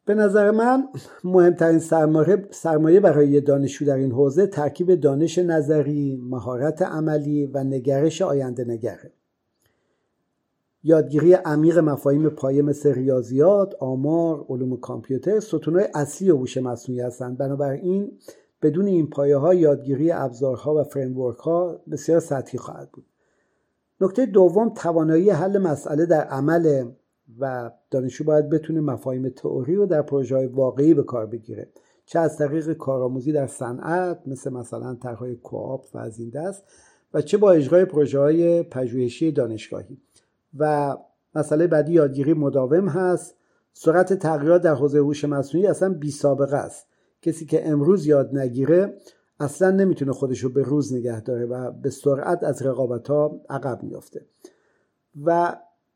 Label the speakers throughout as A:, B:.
A: به نظر من مهمترین سرمایه برای یه دانشجو در این حوزه ترکیب دانش نظری، مهارت عملی و نگرش آینده نگره. یادگیری عمیق مفاهیم پایه مثل ریاضیات، آمار، علوم کامپیوتر ستونهای اصلی هوش مصنوعی هستند. بنابراین بدون این پایه‌ها یادگیری ابزارها و فریمورک‌ها بسیار سطحی خواهد بود. نکته دوم توانایی حل مسئله در عمل و دانشجو باید بتونه مفاهیم تئوری رو در پروژه‌های واقعی به کار بگیره، چه از طریق کارآموزی در صنعت مثلا طرح‌های کوآپ و از این دست و چه با اجرای پروژه‌های پژوهشی دانشگاهی. و مسئله بعدی یادگیری مداوم هست. سرعت تغییرات در حوزه هوش مصنوعی اصلا بی سابقه است. کسی که امروز یاد نگیره اصلا نمیتونه خودشو به روز نگه داره و به سرعت از رقابت‌ها عقب میفته. و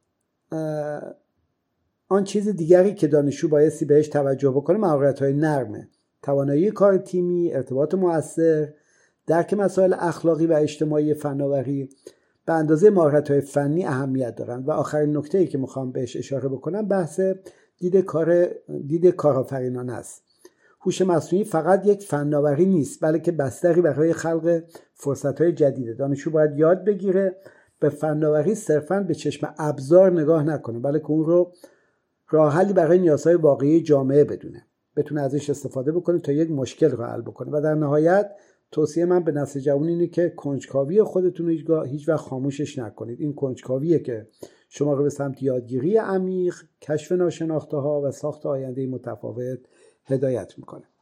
A: آن چیز دیگری که دانشجو بایستی بهش توجه بکنه مهارت‌های نرمه، توانایی کار تیمی، ارتباط مؤثر، درک مسائل اخلاقی و اجتماعی فناوری به اندازه مهارت‌های فنی اهمیت دارن. و آخرین نکته‌ای که میخوام بهش اشاره بکنم بحث دید کارآفرینانه است. هوش مصنوعی فقط یک فناوری نیست، بلکه بستری برای خلق فرصت‌های جدیده. دانشجو باید یاد بگیره به فناوری صرفاً به چشم ابزار نگاه نکنه، بلکه اون رو راه حلی برای نیازهای واقعی جامعه بدونه، بتونه ازش استفاده بکنه تا یک مشکل رو حل بکنه. و در نهایت توصیه من به نسل جوان اینه که کنجکاوی خودتون رو هیچ وقت خاموشش نکنید. این کنجکاویه که شما رو به سمت یادگیری عمیق، کشف ناشناخته‌ها و ساخت آینده متفاوت هدایت میکنه.